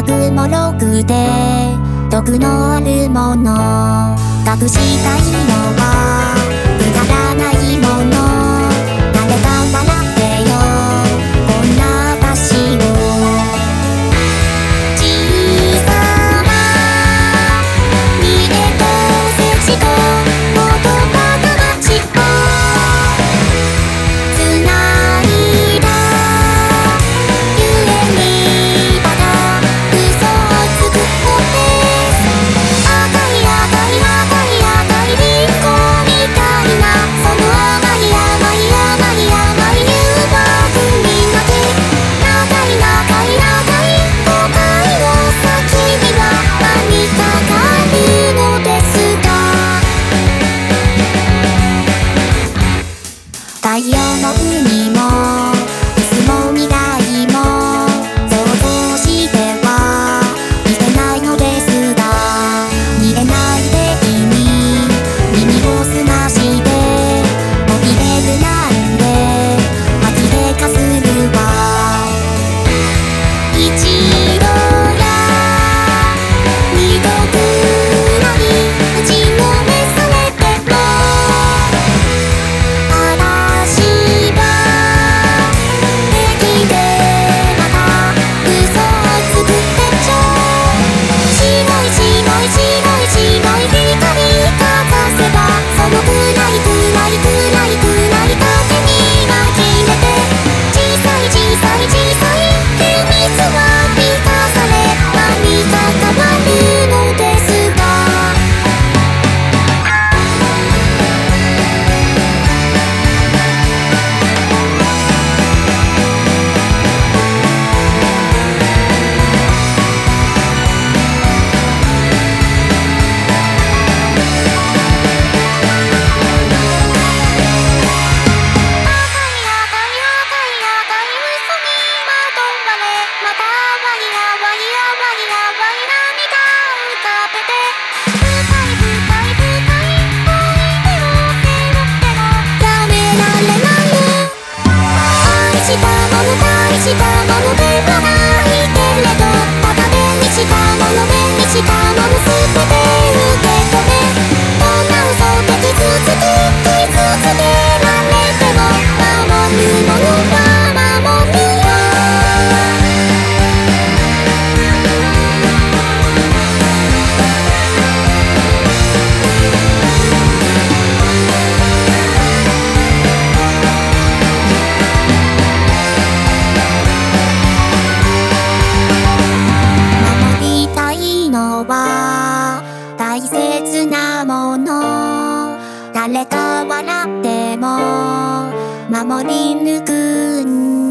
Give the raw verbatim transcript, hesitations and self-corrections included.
なくもろくて毒のあるもの隠したいのはくだらないもの誰か笑ってよこんな私を小さな見えと節と言葉の街をつないだゆえにただ嘘をつくのです赤い赤い赤い赤いリンゴみたいなその甘い甘い甘い甘い誘惑になって長い長い長い誤解の先には何かがあるのですが太陽の海も水も未来も想像してはいけないのですが見えないでに耳を澄ましておびれるなんで呆れかするわ一度や二度くらい打ちのめされても嵐は平気でまた嘘をつくでしょ白い白い白い白い光かざせばその暗い暗い暗い暗い風に紛れて小さい小さい小さい秘密は満たされ何か変わるのですがしたものではないけれどただ目にしたもの目にしたもの全て受け止めどんな嘘で傷つき傷つけられても守るものは守るよ大切なもの誰か笑っても守り抜く